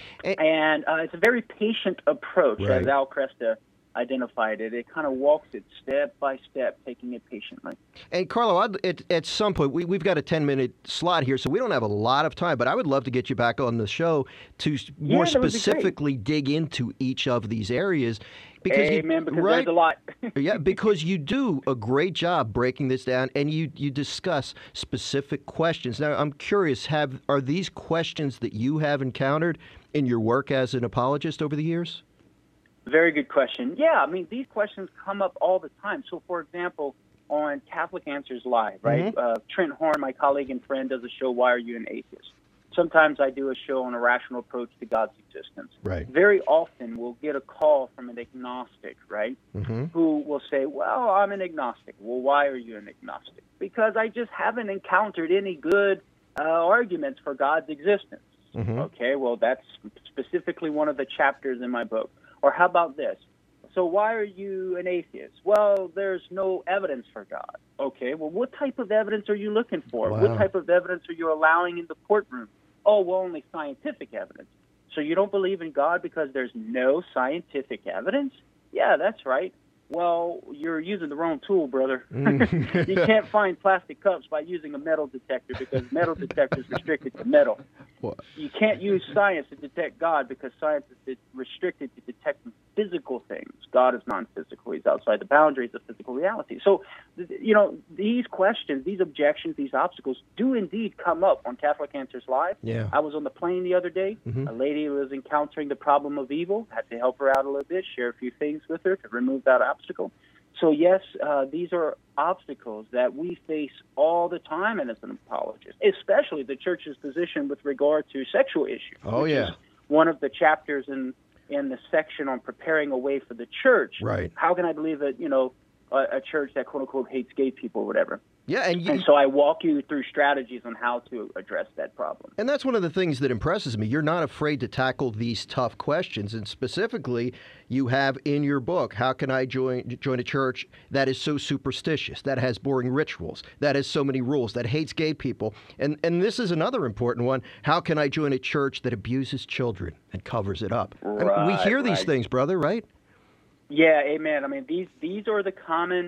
And it's a very patient approach, as Al Cresta identified it. It kind of walks it step by step, taking it patiently.
And Carlo, at some point, we've got a 10-minute slot here, so we don't have a lot of time, but I would love to get you back on the show to more specifically dig into each of these areas. Because there's a lot. Because you do a great job breaking this down, and you discuss specific questions. Now, I'm curious, are these questions that you have encountered in your work as an apologist over the years?
Very good question. Yeah, I mean, these questions come up all the time. So, for example, on Catholic Answers Live, right? Trent Horn, my colleague and friend, does a show, Why Are You an Atheist? Sometimes I do a show on a rational approach to God's existence. Very often we'll get a call from an agnostic, right, who will say, well, I'm an agnostic. Well, why are you an agnostic? Because I just haven't encountered any good arguments for God's existence. Okay, well, that's specifically one of the chapters in my book. Or how about this? So why are you an atheist? Well, there's no evidence for God. Okay, well, what type of evidence are you looking for? What type of evidence are you allowing in the courtroom? Oh, well, only scientific evidence. So you don't believe in God because there's no scientific evidence? Yeah, that's right. Well, you're using the wrong tool, brother. You can't find plastic cups by using a metal detector because metal detector is restricted to metal. You can't use science to detect God because science is restricted to detecting physical things. God is non-physical. He's outside the boundaries of physical reality. So, you know, these questions, these objections, these obstacles do indeed come up on Catholic Answers Live. I was on the plane the other day. A lady was encountering the problem of evil. Had to help her out a little bit, share a few things with her to remove that obstacle. So, yes, these are obstacles that we face all the time and as an apologist, especially the church's position with regard to sexual issues. Is one of the chapters in the section on preparing a way for the church. How can I believe that, you know, a church that quote-unquote hates gay people or whatever? And so I walk you through strategies on how to address that problem.
And that's one of the things that impresses me. You're not afraid to tackle these tough questions. And specifically, you have in your book, how can I join a church that is so superstitious, that has boring rituals, that has so many rules, that hates gay people? And this is another important one. How can I join a church that abuses children and covers it up? I mean, we hear these things, brother, right?
Yeah, amen. I mean, these are the common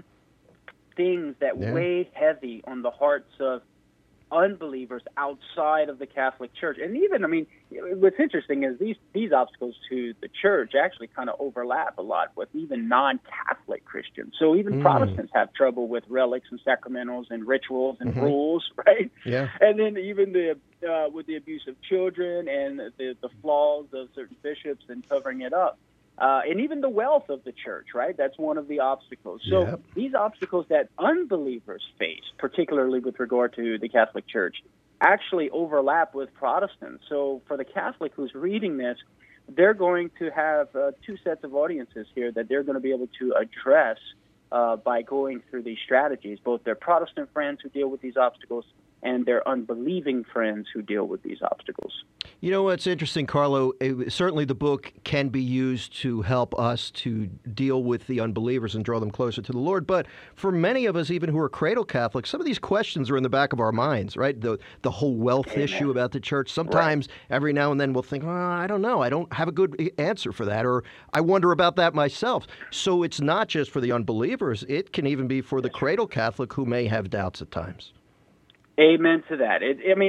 things that weigh heavy on the hearts of unbelievers outside of the Catholic Church. And even, I mean, what's interesting is these obstacles to the church actually kind of overlap a lot with even non-Catholic Christians. So even Protestants have trouble with relics and sacramentals and rituals and rules, right? And then even with the abuse of children and the flaws of certain bishops and covering it up. And even the wealth of the church, right? That's one of the obstacles. So these obstacles that unbelievers face, particularly with regard to the Catholic Church, actually overlap with Protestants. So for the Catholic who's reading this, they're going to have two sets of audiences here that they're going to be able to address by going through these strategies, both their Protestant friends who deal with these obstacles and their unbelieving friends who deal with these obstacles.
You know what's interesting, Carlo? Certainly the book can be used to help us to deal with the unbelievers and draw them closer to the Lord. But for many of us, even who are cradle Catholics, some of these questions are in the back of our minds, right? The whole wealth issue about the church. Sometimes, every now and then, we'll think, I don't know. I don't have a good answer for that, or I wonder about that myself. So it's not just for the unbelievers. It can even be for the cradle Catholic who may have doubts at times.
Amen to that.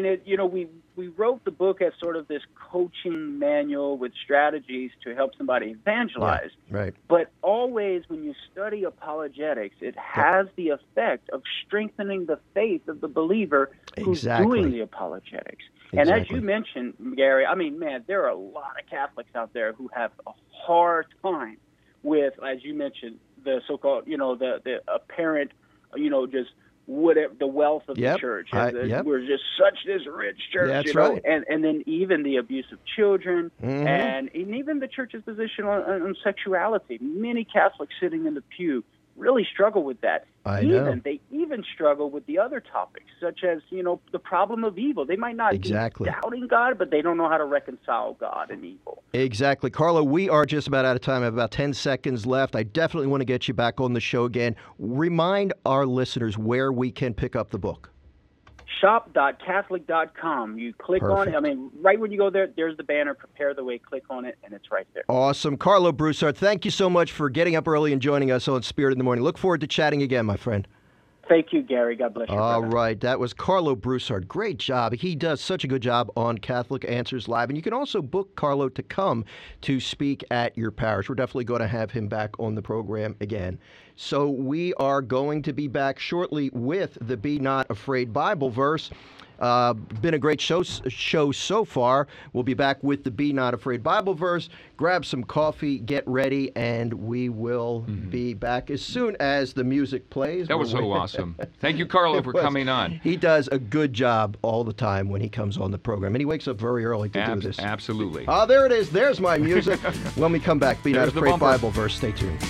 We wrote the book as sort of this coaching manual with strategies to help somebody evangelize.
Yeah, right.
But always when you study apologetics, it has the effect of strengthening the faith of the believer who's doing the apologetics. And as you mentioned, Gary, there are a lot of Catholics out there who have a hard time with, as you mentioned, the so-called, the apparent, just whatever the wealth of the church. We're just such this rich church,
That's
you know,
right.
and then even the abuse of children,
Mhm.
and even the church's position on sexuality. Many Catholics sitting in the pew really struggle with that. They even struggle with the other topics, such as, the problem of evil. They might not be doubting God, but they don't know how to reconcile God and evil.
Exactly. Carlo, we are just about out of time. I have about 10 seconds left. I definitely want to get you back on the show again. Remind our listeners where we can pick up the book.
Shop.catholic.com. You click on it. Right when you go there, there's the banner, Prepare the Way. Click on it, and it's right there.
Awesome. Carlo Broussard, thank you so much for getting up early and joining us on Spirit in the Morning. Look forward to chatting again, my friend.
Thank you, Gary. God bless you.
All right. That was Carlo Broussard. Great job. He does such a good job on Catholic Answers Live. And you can also book Carlo to come to speak at your parish. We're definitely going to have him back on the program again. So we are going to be back shortly with the Be Not Afraid Bible verse. Been a great show so far. We'll be back with the Be Not Afraid Bible verse. Grab some coffee, get ready, and we will be back as soon as the music plays.
That was so awesome. Thank you, Carlo, for coming on.
He does a good job all the time when he comes on the program, and he wakes up very early to do this.
Absolutely.
There it is. There's my music. When we come back, Be Not
There's the
Afraid
bumper.
Bible verse. Stay tuned.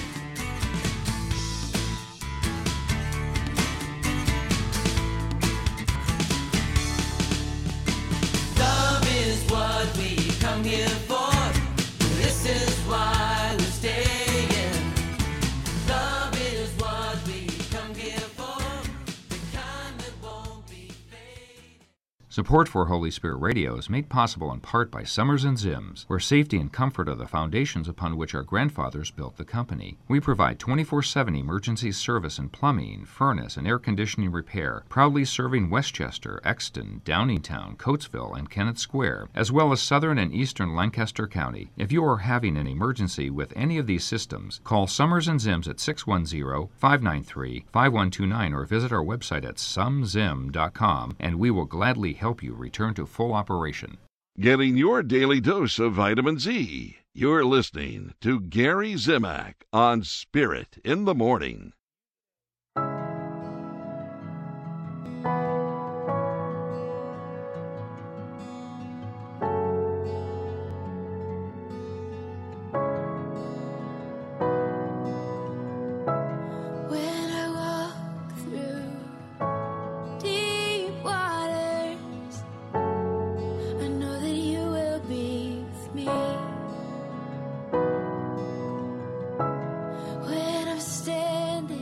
Love is what we come here for. This is why we're staying. Love is what we come here for. The kind that won't be fading.
Support for Holy Spirit Radio is made possible in part by Summers and Zims, where safety and comfort are the foundations upon which our grandfathers built the company. We provide 24/7 emergency service in plumbing, furnace, and air conditioning repair, proudly serving Westchester, Exton, Downingtown, Coatesville, and Kennett Square, as well as southern and eastern Lancaster County. If you are having an emergency with any of these systems, call Summers and Zims at 610-593-5129 or visit our website at sumzim.com, and we will gladly help you return to full operation.
Getting your daily dose of vitamin Z. You're listening to Gary Zimak on Spirit in the Morning.
When I walk through deep waters, I know that you will be with me. When I'm standing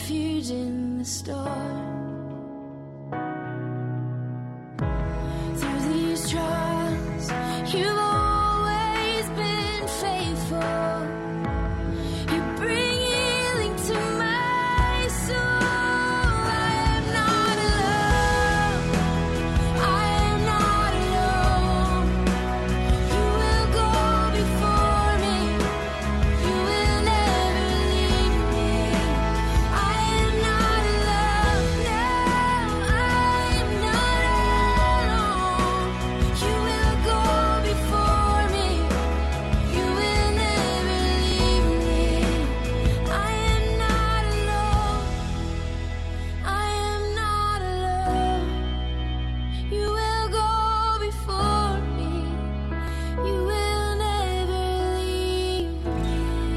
refuge in the storm. Through these trials, you've always been faithful. You bring healing to my soul. I am not alone. I am not alone. You will go before me. You will never leave me. I am not alone. No, I am not alone. You will go before me. You will never leave me. I am not alone. I am not alone. You will go before me. You will never leave me.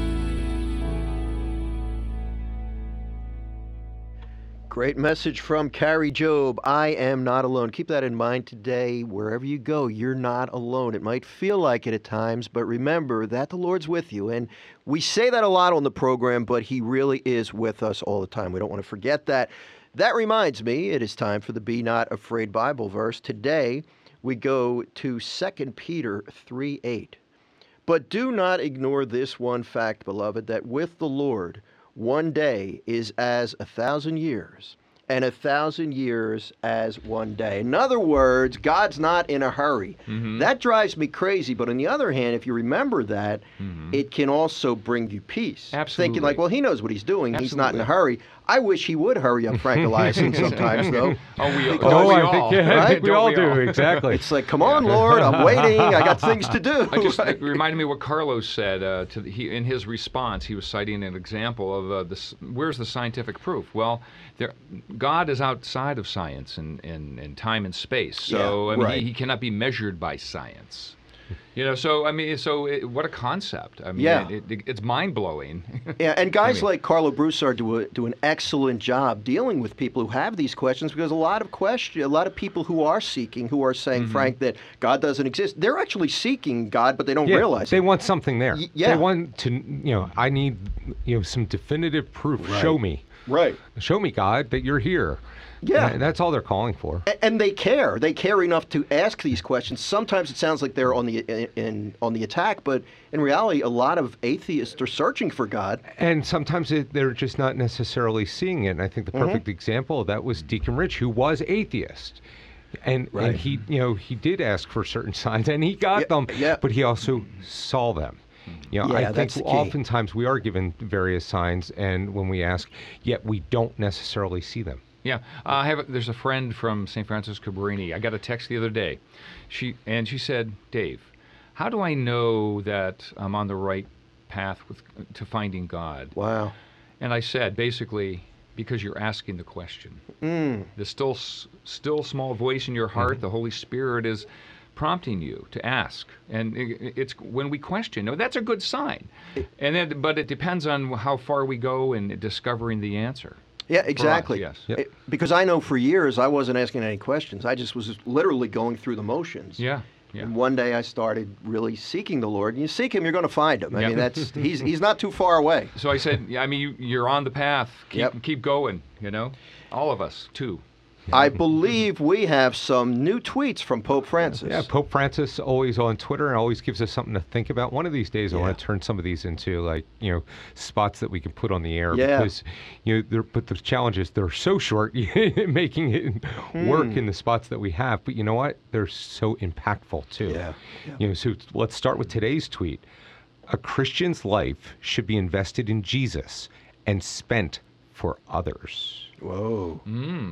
Great message from Carrie Job. I am not alone. Keep that in mind today. Wherever you go, you're not alone. It might feel like it at times, but remember that the Lord's with you. And we say that a lot on the program, but He really is with us all the time. We don't want to forget that. That reminds me, it is time for the Be Not Afraid Bible verse. Today, we go to 2 Peter 3:8. But do not ignore this one fact, beloved, that with the Lord, one day is as 1,000 years, and 1,000 years as one day. In other words, God's not in a hurry. That drives me crazy. But on the other hand, if you remember that, it can also bring you peace.
Absolutely.
Thinking like, well, He knows what He's doing. He's not in a
Absolutely.
hurry. I wish He would hurry up Frank Eliason sometimes, though.
Oh, we
Because-
don't we
I
all?
think, yeah, I think we
Don't
all
we
do,
all?
exactly.
It's like, come on, Lord, I'm waiting. I got things to do.
It reminded me what Carlos said in his response. He was citing an example of where's the scientific proof? Well, God is outside of science and time and space. So
Yeah,
I mean,
right.
he cannot be measured by science. You know, so I mean, what a concept! I mean,
Yeah.
it's mind blowing.
Yeah, and guys like Carlo Broussard do an excellent job dealing with people who have these questions, because a lot of people who are seeking, who are saying, Frank, that God doesn't exist, they're actually seeking God, but they don't realize
they
it.
want something there.
Yeah.
They want to, I need, some definitive proof.
Right.
Show me.
Right.
Show me, God, that you're here.
Yeah.
And that's all they're calling for.
And they care. They care enough to ask these questions. Sometimes it sounds like they're on the attack, but in reality, a lot of atheists are searching for God.
And sometimes they're just not necessarily seeing it. And I think the perfect example of that was Deacon Rich, who was atheist. And he, he did ask for certain signs, and he got them, but he also saw them. I think
that's the key.
oftentimes we are given various signs, and when we ask, yet we don't necessarily see them.
Yeah, there's a friend from St. Francis Cabrini. I got a text the other day. She said, Dave, how do I know that I'm on the right path to finding God?
Wow.
And I said, basically, because you're asking the question. The still small voice in your heart, the Holy Spirit is prompting you to ask. And it's when we question, that's a good sign. But it depends on how far we go in discovering the answer.
Yeah, exactly.
For us, yes.
Because I know for years I wasn't asking any questions. I just was literally going through the motions.
Yeah.
And one day I started really seeking the Lord. And you seek Him, you're going to find Him. I mean, he's not too far away.
So I said, you're on the path. Keep going, All of us, too.
I believe we have some new tweets from Pope Francis.
Yeah, Pope Francis always on Twitter and always gives us something to think about. One of these days, I want to turn some of these into spots that we can put on the air because but the challenge is they're so short, making it work in the spots that we have. But you know what? They're so impactful too. Yeah. So let's start with today's tweet. A Christian's life should be invested in Jesus and spent for others.
Whoa.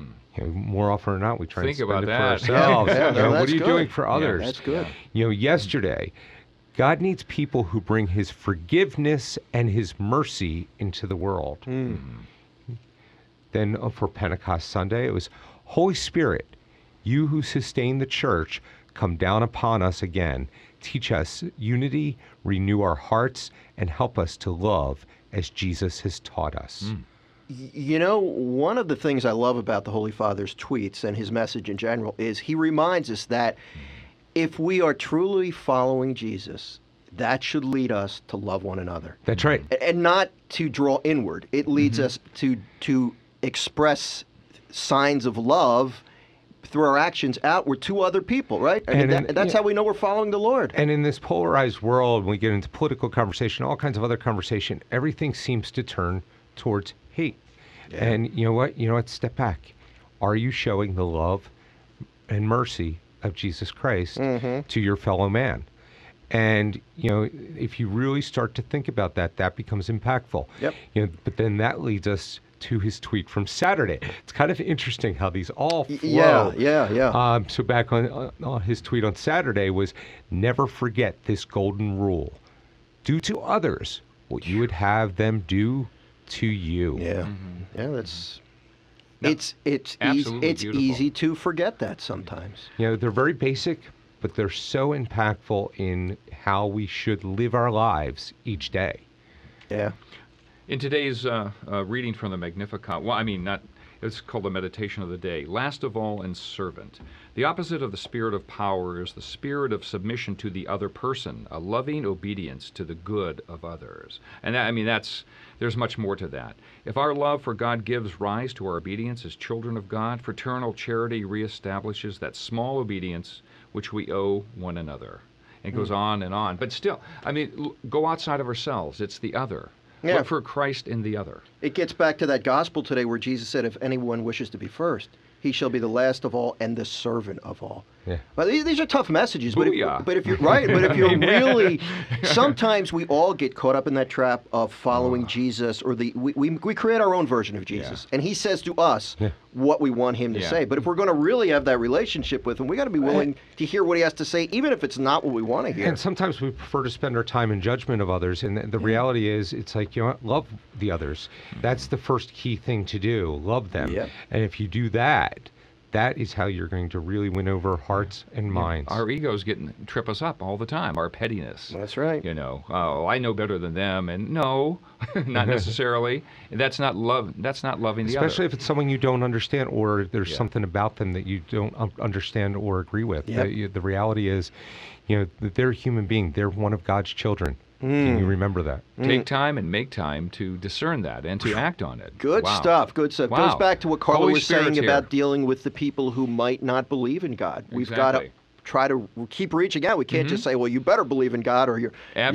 More often than not, we try
Think
and spend
about
it for
that.
ourselves.
Yeah,
what are you
good.
doing for others?
That's good.
Yesterday, God needs people who bring His forgiveness and His mercy into the world. Then for Pentecost Sunday, it was, Holy Spirit, you who sustain the church, come down upon us again. Teach us unity, renew our hearts, and help us to love as Jesus has taught us.
One of the things I love about the Holy Father's tweets and his message in general is he reminds us that if we are truly following Jesus, that should lead us to love one another.
That's right.
And not to draw inward. It leads us to express signs of love through our actions outward to other people, right? I mean, that's how we know we're following the Lord.
And in this polarized world, when we get into political conversation, all kinds of other conversation, everything seems to turn towards hate.
Yeah.
And you know what? Step back. Are you showing the love and mercy of Jesus Christ to your fellow man? And, if you really start to think about that, that becomes impactful.
Yep.
But then that leads us to his tweet from Saturday. It's kind of interesting how these all flow.
Yeah.
So back on his tweet on Saturday was, never forget this golden rule. Do to others what you would have them do to you.
Yeah. Yeah, that's... It's
absolutely
easy to forget that sometimes.
They're very basic, but they're so impactful in how we should live our lives each day.
Yeah.
In today's reading from the Magnificat, it's called the Meditation of the Day. Last of all and servant. The opposite of the spirit of power is the spirit of submission to the other person, a loving obedience to the good of others. And there's much more to that. If our love for God gives rise to our obedience as children of God, fraternal charity reestablishes that small obedience which we owe one another. It goes on and on. But still, go outside of ourselves. It's the other.
Yeah.
Look for Christ in the other.
It gets back to that gospel today where Jesus said, if anyone wishes to be first, he shall be the last of all and the servant of all.
Yeah.
But these are tough messages. But
Booyah.
if you're right, but if you're really, sometimes we all get caught up in that trap of following Jesus, or we create our own version of Jesus, and he says to us what we want him to say. But if we're going to really have that relationship with him, we got to be willing to hear what he has to say, even if it's not what we want to hear.
And sometimes we prefer to spend our time in judgment of others, and the reality is, it's like, love the others. That's the first key thing to do. Love them.
Yep.
And if you do that, that is how you're going to really win over hearts and minds.
Our egos trip us up all the time. Our pettiness.
That's right.
I know better than them, and no, not necessarily. That's not love. That's not loving the other.
Especially if it's someone you don't understand, or there's something about them that you don't understand or agree with.
Yep.
The reality is, that they're a human being. They're one of God's children. Can you remember that?
Take time and make time to discern that and to act on it.
Good stuff. Good stuff.
Wow.
Goes back to what Carla
Holy
was
Spirit's
saying
here.
about dealing with the people who might not believe in God. We've got to try to keep reaching out. We can't just say, well, you better believe in God or you're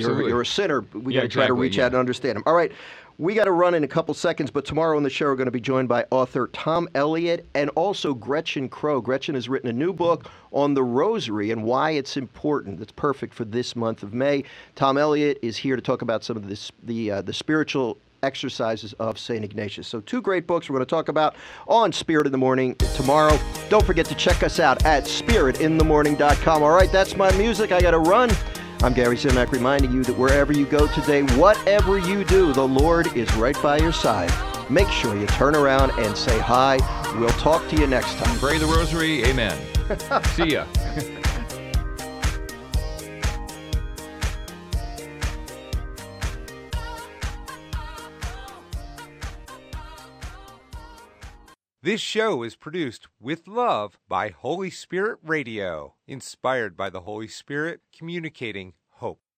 a sinner. We got to try to reach out and understand him. All right. We got to run in a couple seconds, but tomorrow on the show we're going to be joined by author Tom Elliott and also Gretchen Crow. Gretchen has written a new book on the Rosary and why it's important. It's perfect for this month of May. Tom Elliott is here to talk about some of the spiritual exercises of St. Ignatius. So 2 great books we're going to talk about on Spirit in the Morning tomorrow. Don't forget to check us out at spiritinthemorning.com. All right, that's my music. I got to run. I'm Gary Zimak, reminding you that wherever you go today, whatever you do, the Lord is right by your side. Make sure you turn around and say hi. We'll talk to you next time.
Pray the Rosary. Amen. See ya.
This show is produced with love by Holy Spirit Radio, inspired by the Holy Spirit, communicating hope.